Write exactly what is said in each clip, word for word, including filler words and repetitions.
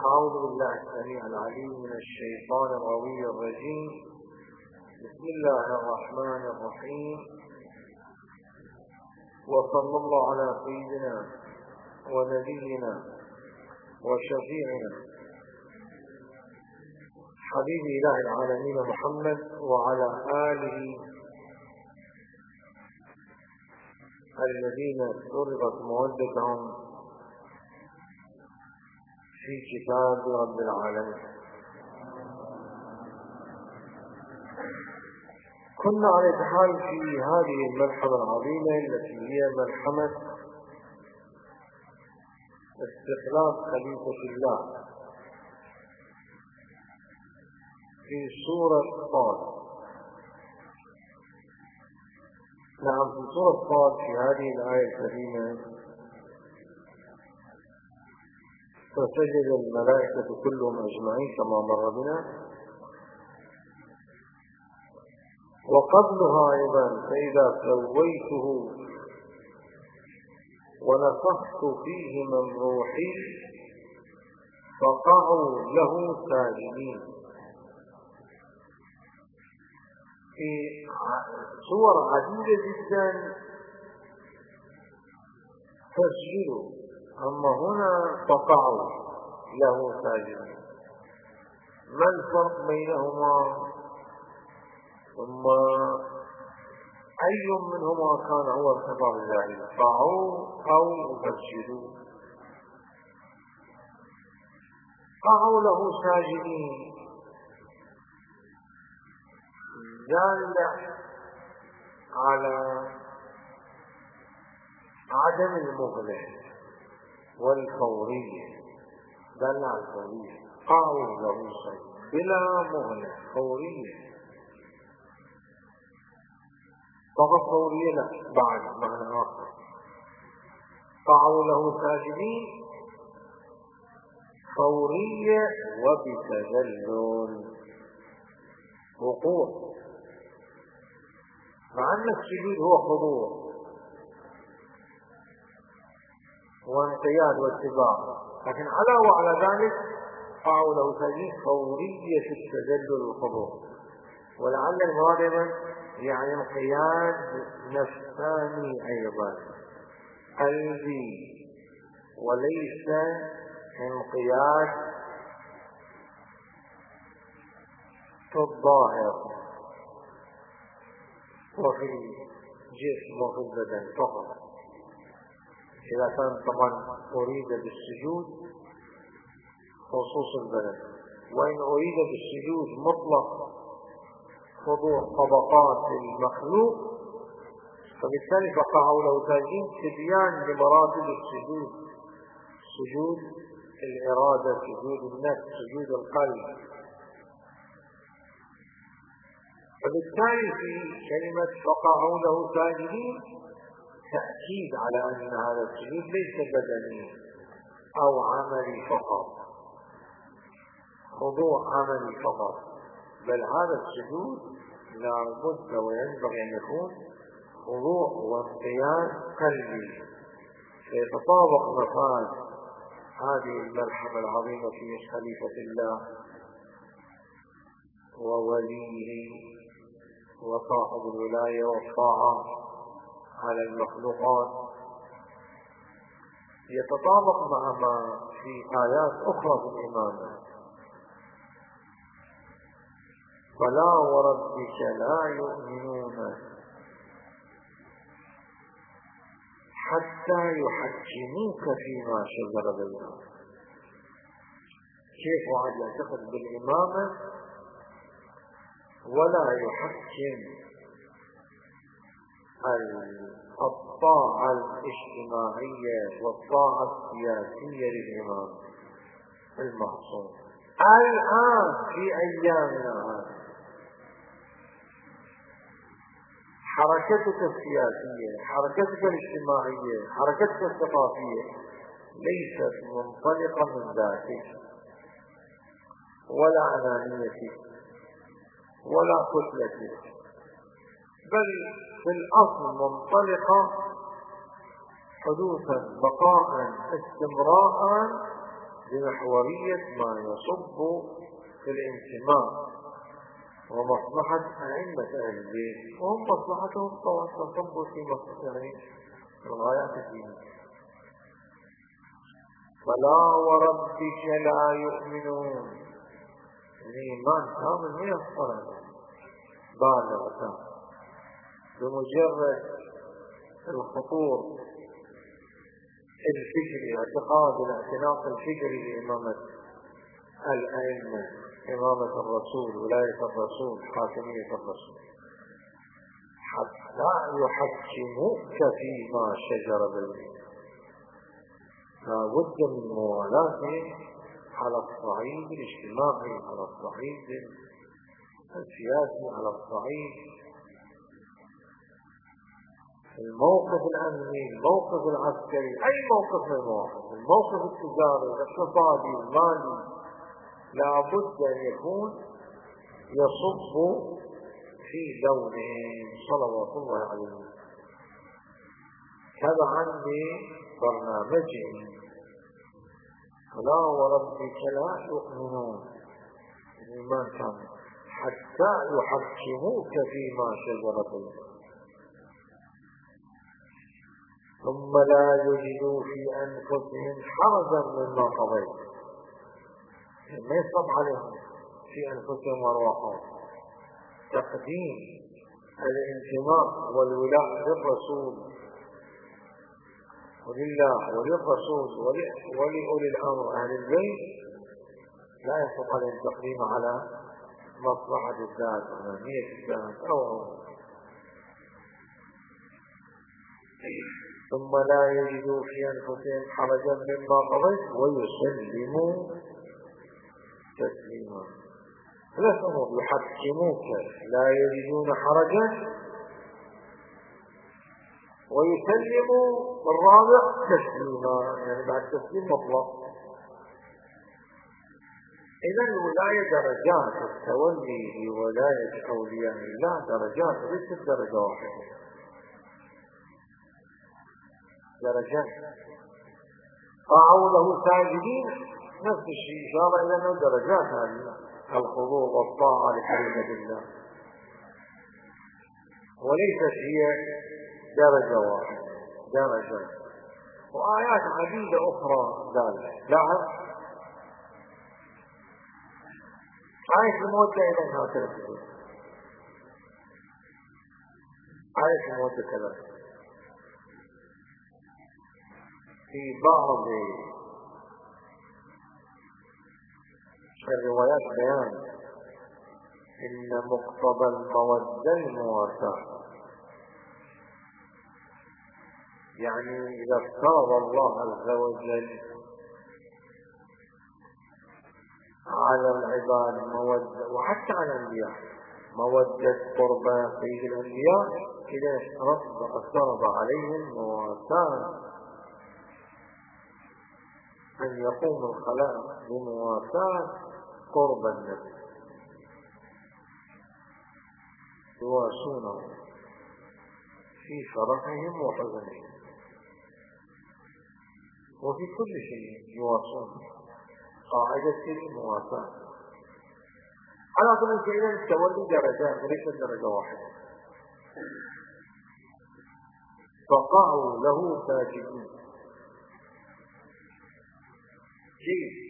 أعوذ بالله السميع العليم من الشيطان الغوي الرجيم. بسم الله الرحمن الرحيم، وصلى الله على سيدنا ونبينا وشفيعنا حبيب إله العالمين محمد وعلى آله الذين فرضت مودتهم في كتاب رب العالمين. كنا على حال في هذه الملحمة العظيمة التي هي ملحمة استخلاف خليفة الله في سورة صاد. نعم، في سورة صاد في هذه الآية الكريمة: فسجد الملائكة كلهم أجمعين كما مر بنا. وقبلها أيضا: فإذا سويته ونفخت فيه من روحي فقعوا له ساجدين. في صور عديدة جدا تسجدوا، أما هنا فقعوا له ساجدين. ما الفرق بينهما؟ ثم أي منهما كان هو الخطاب الجاهل؟ قعوا أو سجدوا؟ قعوا له ساجدين دل على عدم المهلة والفورية. دل على الفورية. قعوا له ساجدين بلا مهلة، فورية فقط، فورية لا، بعد معنى آخر. قعوا له ساجدين فورية وبتذلل، وقوع، مع أن السجود هو خضوع وانقياد واتباع، لكن على وعلى ذلك قعوا له ساجدين فورية التذلل والخضوع. ولعل المراد يعني انقياد نفساني أيضا، قلبي، وليس انقياد في الظاهر وفي الجسم وفي البدن فقط. إذا كان طبعا أريد بالسجود خصوص البدن، وإن أريد بالسجود مطلق خضوع طبقات المخلوق فبالتالي فقعوا له ساجدين تبيان لمراتب السجود: سجود الإرادة، سجود النفس، سجود القلب. فبالتالي في كلمة فقعوا له ساجدين تأكيد على أن هذا السجود ليس بدني أو عملي فقط، خضوع عملي فقط، بل هذا السجود لا بد وينبغي أن يكون خضوع وانقياد قلبي، فيتطابق مفاد هذه الملحمة العظيمة في خليفة الله ووليه وصاحب الولاية والطاعة على المخلوقات، يتطابق مع ما في آيات أخرى في الإمامة: فلا وربك لا يؤمنون حتى يحكموك فيما شجر بينهم. كيف واحد يعتقد بالإمامة ولا يحكم الطاعة الاجتماعية والطاعة السياسية للإمام المعصوم الآن في أيامنا هذه؟ حركتك السياسية، حركتك الاجتماعية، حركتك الثقافية ليست منطلقة من ذاتك ولا أنانيتك ولا كتلتك، بل في الأصل منطلقة حدوثا بقاء استمراء بمحورية ما يصب في الانتماء ومصلحة أئمة أهل البيت، وهم مصلحتهم طبعا تصب في مصلحة الغايات الدينية. فلا وربك لا يؤمنون، الإيمان كامل من الصلاة بالغ كامل بمجرد الخطور الفكري، اعتقاد الاعتناق الفكري لإمامة الأئمة، إمامة الرسول، ولاية الرسول، حاكمية الرسول، حتى يحكموك فيما شجر بينهم. لا بد من موالاتهم على الصعيد الاجتماعي، على الصعيد السياسي، على الصعيد الموقف الأمني، الموقف العسكري، أي موقف من المواقف، الموقف التجاري، الاقتصادي، المالي، لا بد أن يكون يصب في لونهم صلوات الله عليه. تبعا لبرنامجهم. فلا وربك لا يؤمنون، الإيمان كامل، حتى يحكموك فيما شجر بينهم ثم لا يجدوا في أنفسهم حرجا مما قضيت. ما يصب عليهم في أنفسهم وارواحهم تقديم الانتماء والولاء للرسول ولله وللرسول ولأولي الأمر أهل البيت، لا يصب عليهم تقديم على مصلحة الذات وأهمية الذات أو ثم لا يجدوا في أنفسهم حرجا مما قضيت ويسلموا تسليما. ثلاث أمور: يحكموك لا يجدون حرجا، ويسلموا الرابع تسليما، يعني بعد تسليم مطلق. إذا الولاية درجات، التولي لولاية أولياء الله درجات، ليست درجة واحدة، درجات. طاعوا له ساجدين، نفس الشيء إشارة إلى أنه درجات، هذه الخضوع والطاعة لكلمة الله، وليست هي درجة واحدة، درجات. وآيات عديدة أخرى ذلك. لاحظ آية الموت أيضا هكذا، آية الموت كذلك في بعض الروايات بيان إن مقتضى المودة المواساة، يعني إذا افترض الله عز وجل على العباد مودة، وحتى على الأنبياء مودة قربى سيد الأنبياء، إذا افترض عليهم مواساة أن يقوم الخلائق بمواساة قرب النبي، يواسونه في فرحهم وحزنهم وفي كل شيء يواسونه، قاعدة المواساة. على كل شيء التولي درجات وليست درجة واحدة. فقعوا له ساجدين. كيف؟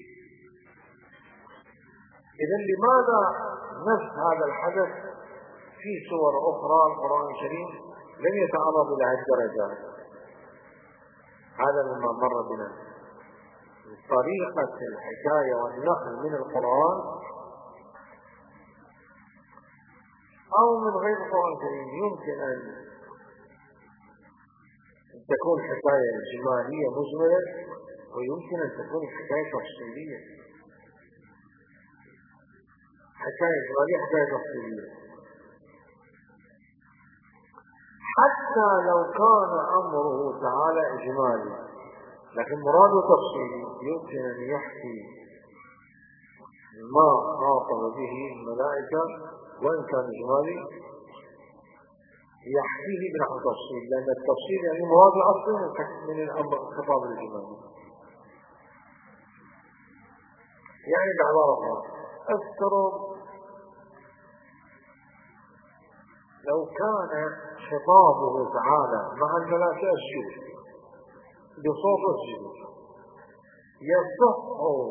إذا لماذا نفس هذا الحدث في سور أخرى القرآن الكريم لم يتعرض إلى هذه الدرجات؟ هذا مما مر بنا. طريقة الحكاية والنقل من القرآن أو من غير القرآن الكريم يمكن أن تكون حكاية إجمالية مجملة، ويمكن أن تكون حكاية تفصيلية، حكاية إجمالية حكاية تفصيلية. حتى لو كان أمره تعالى إجمالي لكن مراده تفصيلي، يمكن أن يحكي ما خاطب به الملائكة وإن كان إجمالي يحكيه بنحو تفصيل، لأن التفصيل يعني مراد أصلا من الأمر الخطاب الإجمالي. يعني بعبارة أخرى افترض لو كان خطابه تعالى مع الملائكة السجود بصوت السجود، يصح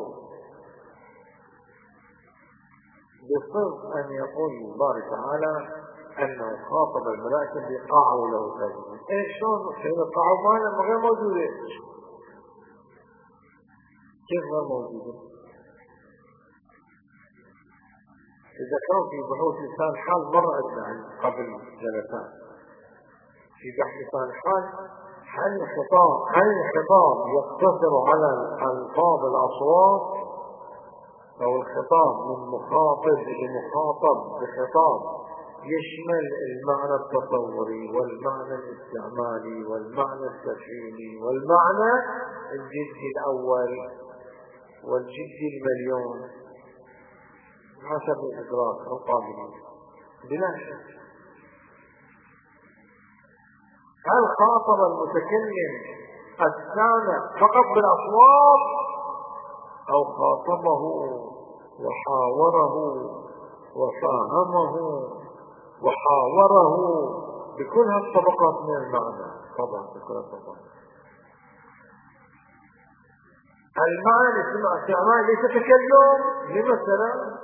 بصدق أن يقول الله تعالى أنه خاطب الملائكة بقاعوا له ساجدين. إيش شلون حين القاعوا مالهم غير موجودة؟ كيف غير موجودة؟ إذا كان في بحوث لسان حال مرة عندنا قبل جلسات في بحث لسان حال، هل الخطاب هل الخطاب يقتصر على ألفاظ الأصوات، أو الخطاب من مخاطب لمخاطب بخطاب يشمل المعنى التصوري والمعنى الاستعمالي والمعنى التفهيمي والمعنى الجدي الأول والجدي المليون حسب الإدراك القابلين بلا شك؟ هل خاطب المتكلم السامع فقط بالأصوات، أو خاطبه وحاوره وفاهمه وحاوره بكل هالطبقات من المعنى؟ طبعا بكل الطبقات. المعنى اسمه استعمال ليس تكلم لمثلا،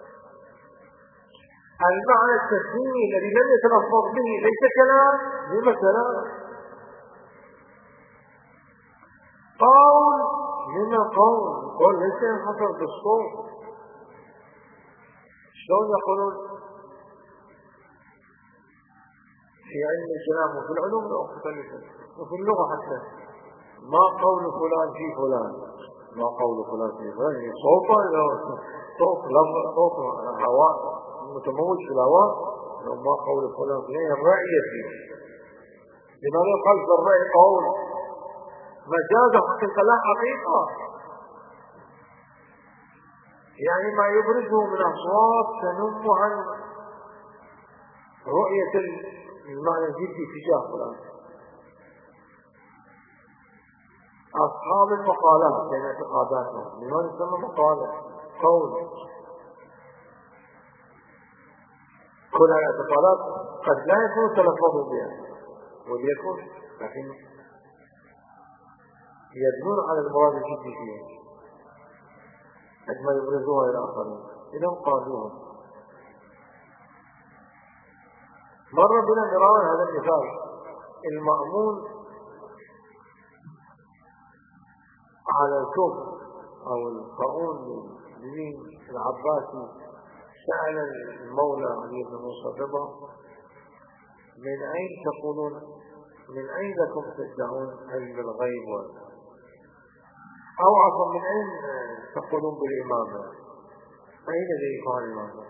المعنى التسمية الذي لم يتلفظ به ليس كلام لمثلا، قول لما قول قول ليس ينحصر بالصوت. شلون يقولون في علم الكلام وفي العلوم المختلفة وفي اللغة حتى ما قول فلان في فلان، ما قول فلان في فلان يعني صوته صوت لفظ صوت هواء متموج في الهواء، ما قول فلان في يعني الرأي فيه. لماذا يقال في الرأي قول مجاز حقيقة لا حقيقة؟ يعني ما يبرزه من أصوات تنم عن رؤية المعنى الجدي تجاه فلان. أصحاب المقالات بين اعتقاداتهم لمن يسمى مقالة قول، كل الاعتقادات قد لا يكون تلفظوا بها وليكن، لكن يدلون على المراد الجدي فيها عندما يبرزوها إلى آخرين إذا قالوها. مر بنا مرارا هذا المثال. المأمون على الكفر أو الطاعون لمين العباسي سأل المولى علي بن موسى رضا من أين تقولون من أين لكم تدعون علم الغيب، أو عفوا من أين تقولون بالإمامة، أين ذلك الإمامة؟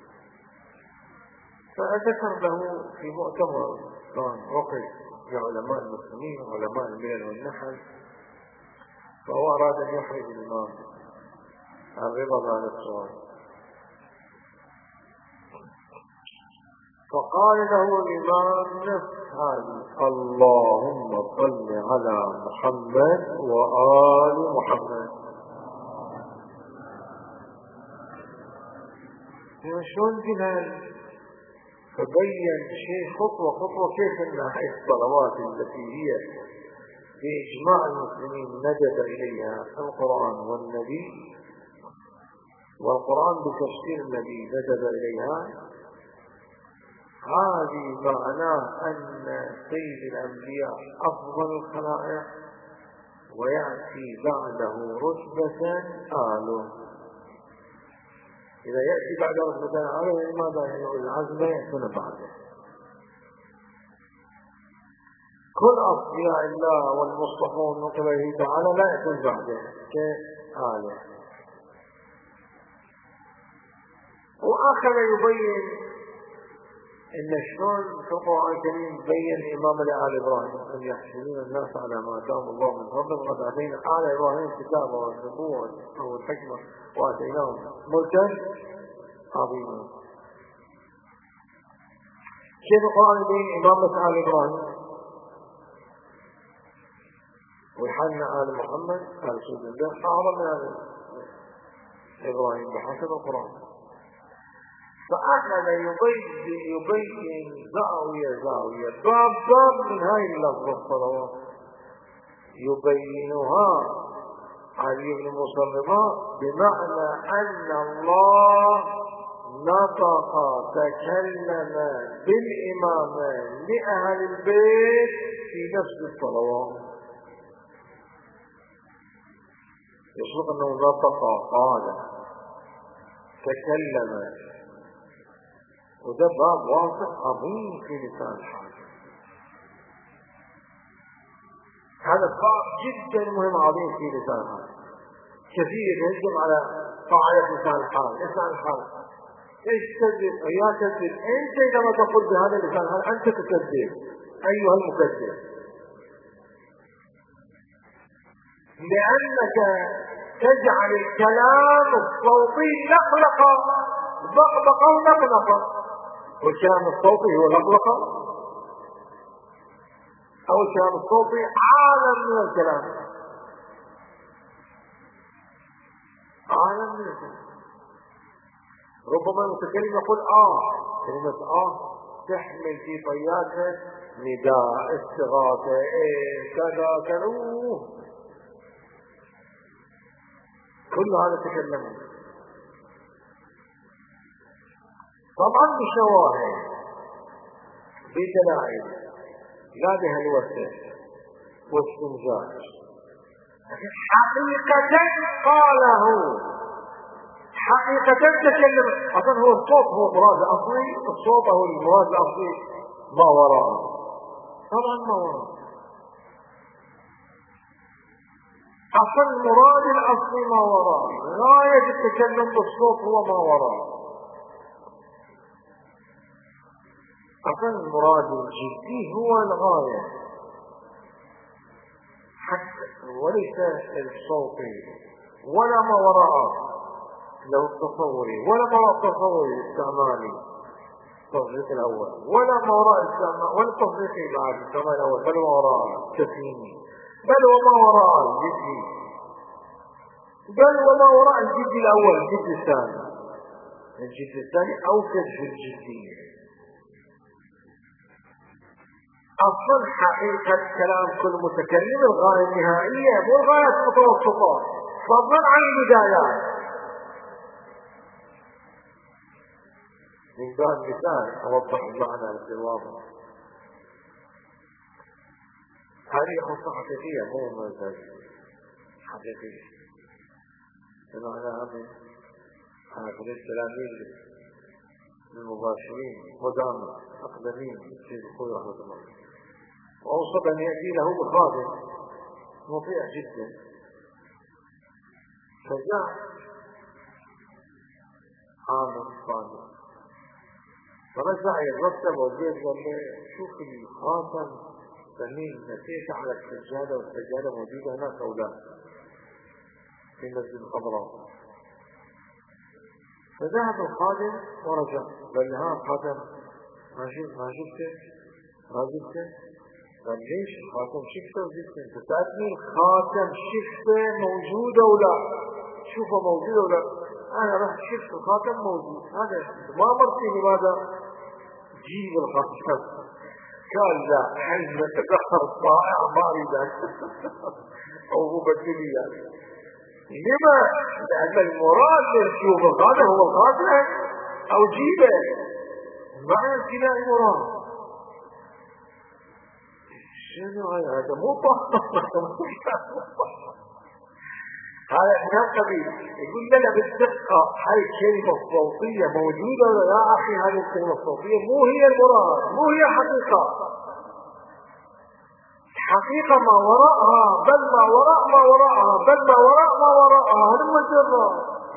فأذكر له في مؤتمر كان وقف لعلماء المسلمين وعلماء الملل والنحل، فهو أراد أن يحرج الإمام الرضا على السؤال، فقال له الإمام نفس هذه: اللهم صل على محمد وآل محمد. شلون جنان؟ فبين شيء خطوة خطوة كيف أن هذه الصلوات التي هي بإجماع المسلمين ندب إليها القرآن والنبي، والقرآن بتفسير النبي ندب إليها، هذه معناه أن سيد الأنبياء أفضل الخلائق ويأتي بعده رتبة آله. إذا يأتي بعده رتبة آله لماذا يعني العزم يأتون بعده؟ كل أصفياء الله والمصطفون من قبله تعالى لا يأتون بعده كآله. وآخر يبين إن شلون في القرآن الكريم بين إمام لآل إبراهيم أن يحسنون الناس على ما آتاهم الله من فضله، وقد آتينا آل إبراهيم الكتاب والنبوة والحكمة وآتيناهم ملكا عظيما. كيف القرآن يبين إمامة آل إبراهيم ويحن آل محمد آل سيدنا الله أعظم من هذا؟ إبراهيم بحسب القرآن. فأخذ يبين يبين زاوية زاوية باب باب من هاي اللفظة الصلوات يبينها علي بن مصرفة بمعنى أن الله نطق تكلم بالإمامة لأهل البيت في نفس الصلوات. يصدق أنه نطق قال تكلم، وده باب واسع عظيم في لسان الحال. هذا باب جدا مهم عظيم في لسان الحال، كثير يهجم على قاعدة لسان الحال. لسان الحال ايش تكذب؟ يا كذب انت لما تقول بهذا اللسان الحال انت تكذب ايها المكذب، لانك تجعل الكلام الصوتي لقلقة ضقضقة ونقلقة، والكلام الصوتي هو لقلقة او الكلام الصوتي عالم من الكلام، عالم من الكلام. ربما المتكلم يقول اه، كلمة اه تحمل في طياتها نداء استغاثة ايه كذا كذا كل هذا تكلمه طبعا بشواهد بدلائل لا بهلوسة واستنزاج، لكن حقيقة قاله، حقيقة تكلم. أصلا هو الصوت هو مراد أصلي، الصوت هو المراد الأصلي ما وراءه، طبعا ما وراءه. أصلا المراد الأصلي ما وراءه، غاية التكلم بالصوت هو ما وراءه. أصلا المراد الجدي هو الغاية حتى، وليس الصوتي ولا ما وراءه لو التصوري ولا ما وراء التصوري الاستعمالي التصديق الأول ولا ما وراء الاستعمال ولا التصديق بعد الاستعمال الأول، بل وراء التسليمي، بل وما وراء الجدي، بل وما وراء الجدي الأول الجدي الثاني. الجدي الثاني أوكد في الجدية. أصل حقيقة كلام كل متكلم الغاية النهائية مو الغاية المتوسطة، فضلا عن البدايات. من باب مثال أوضح المعنى بالواضح. هذه خطة حقيقية مو مزاجية، حقيقية بمعنى من هذه التلاميذ المباشرين قدامى أقدمين في الخوي رحمة الله، وأوصف أن يأتي له بخادم مطيع جدا، فجاء عامل خادم فرجع يترتب والبيت قال له شوف الخاتم سمين نسيت على السجادة، والسجادة موجودة هناك أو لا في مسجد الخضراء. فذهب الخادم ورجع قال له ها الخاتم ما شفت ما شفته ما جبته؟ قال ليش الخاتم شفته وجبته؟ انت سألتني الخاتم شفته موجود او لا، شوفه موجود او لا. انا رحت شفت الخاتم موجود، هذا ما مرتي لماذا جيب الخاتم؟ قال لا حين تدخل الطائع ما اريد او هو بدلي يعني. لما؟ لأن المراد نشوف الخاتم هو الخاتم أو جيبه، معنى الكلاء مراد. شنو هذا؟ مو هذا من القبيل. يقول لنا بالدقة هاي الكلمة الصوتية موجودة ولا يا أخي؟ هذه الكلمة الصوتية مو هي المراد، مو هي حقيقة. حقيقة ما وراءها، بل ما وراء ما وراءها، بل ما وراء ما وراءها. هذا المجرد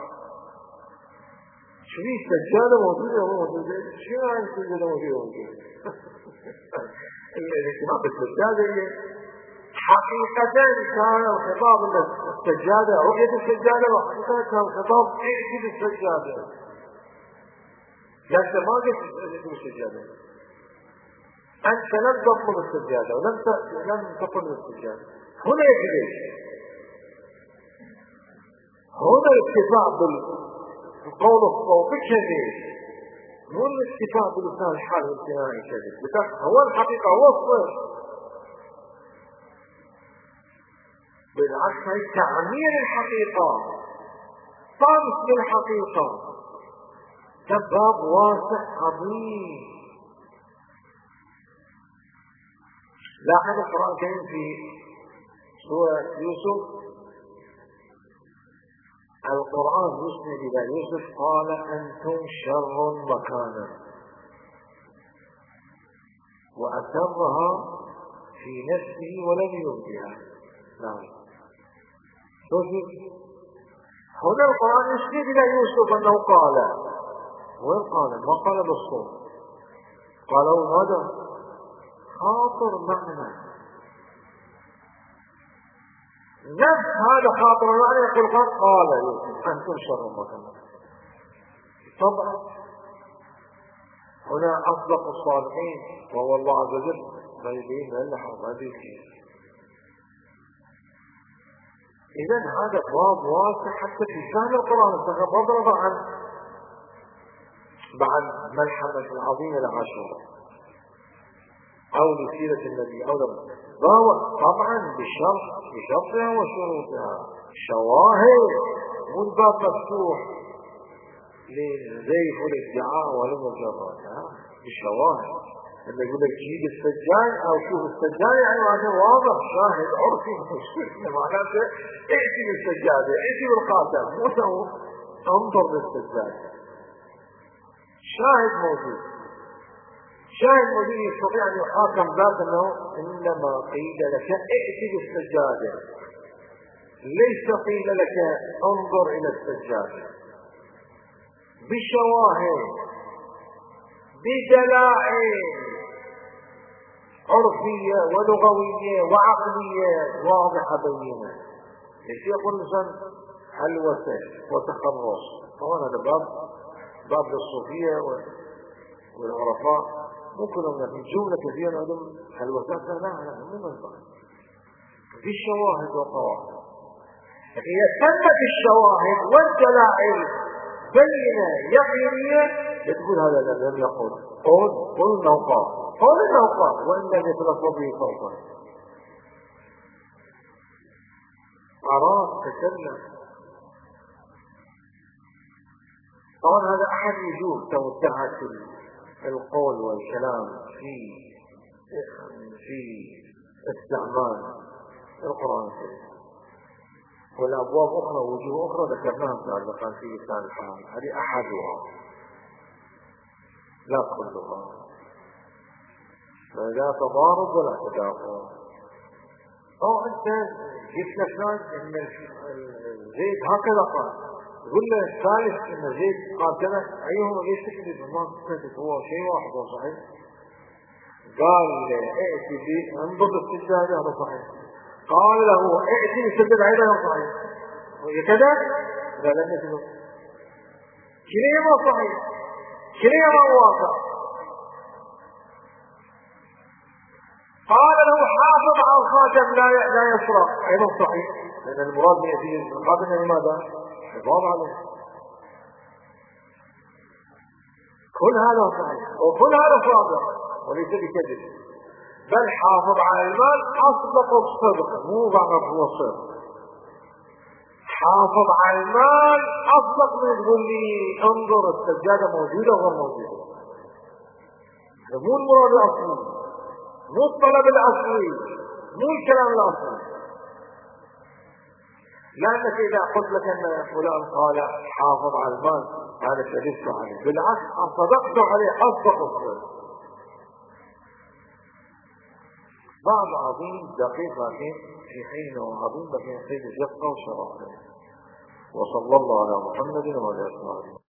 شو هي السجادة موجودة موجودة؟ شو هاي السجادة موجودة موجودة؟ الاهتمام بالسجادة حقيقة كان الخطاب السجادة، رؤية السجادة، وحقيقة كان الخطاب اعجب السجادة. لأنت ما قلت اعجب السجادة، أنت لم تطلب السجادة ولم لم تطلب السجادة. هنا يجري هنا اتفاق القول الصوتي كذب، مو الاكتفاء بلسان الحال والامتناعي كذب، هو الحقيقة هو الصدق. بالعكس هي تعمير الحقيقة، طمس للحقيقة، باب واسع عظيم. لاحظ القرآن الكريم في سورة يوسف، القرآن يسند إلى يوسف قال أنتم شر مكانا، وأسرها في نفسه ولم يبدها. نعم، هنا القرآن يسند إلى يوسف أنه قال، وين قال؟ ما قال بالصوت، قالوا هذا خاطر معنى، نفس هذا خاطر معنى يقول قال يوسف أنتم شر مكانا. طبعا هنا أصدق الصالحين وهو الله عز وجل بيبين لنا هذه الشيء. إذن هذا باب واسع حتى في فهم القرآن. بضرب عن بعد ملحمة العظيمة لعاشوراء أو لسيرة النبي أو لما طبعا بشرط بشرطها وشروطها، شواهد، مو الباب مفتوح للزيف والادعاء والمجرد، بالشواهد. لما يقول لك جيب السجان أو شوف السجان يعني هذا واضح شاهد عرفي، معناته ائتي بالسجادة، ائتي بالقاتل، مو انظر للسجادة، شاهد موجود، شاهد موجود يستطيع أن يحاكم ذات أنه إنما قيل لك ائتي بالسجادة، ليس قيل لك انظر إلى السجادة، بالشواهد بدلائل عرفية ولغوية وعقلية واضحة بينة. ليش يقول الإنسان هلوسة وتخرص؟ طبعا هذا باب باب للصوفية والعرفاء، ممكن أن في جملة كثيرة عندهم هلوسات، لا لا لا مو منطق، في الشواهد والقواعد. هي ثبت الشواهد والدلائل بينة يقينية تقول هذا لم يقول، قول قول انه قال، قول انه قال وان لم يتلفظ به صوتا. أراد تكلم. طبعا هذا احد وجوه توسعة القول والكلام في في استعمال القرآن الكريم. والابواب اخرى وجوه اخرى ذكرناها سابقا في لسان الحال، هذه احدها لا كلها، فلا تضارب ولا تدافع. او انت جبت لك ناس ان زيد هكذا قال، يقول له الثالث ان زيد قال كذا، ايهما ليش تكذب؟ ما تكذب، هو شيء واحد هو صحيح. قال ائتي بي انظر للسجادة هذا صحيح، قال له ائتي بالسجادة هذا صحيح، وكذا لا لم يكذب، كليهما صحيح كليهما واقع. قال له حافظ على الخاتم لا لا يسرق، ايضا صحيح، لان المراد من يتيجي الخاتم لماذا؟ حفاظ عليه. كل هذا صحيح وكل هذا صادق وليس بكذب، بل حافظ على المال اصدق الصدق، مو بعض هو الصدق. حافظ على المال اصدق من تقول لي انظر السجادة موجودة وغير موجودة. هذا مو المراد الاصلي، مو الطلب الاصلي، مو الكلام الاصلي. لانك اذا قلت لك ان فلان قال حافظ على المال هذا كذبت عليه، بالعكس صدقت عليه اصدق الصدق. بعض عظيم دقيق لكن في حين وعظيم لكن يحتاج دقة وشرافة. وصلى الله على محمد وعلى اله وصحبه.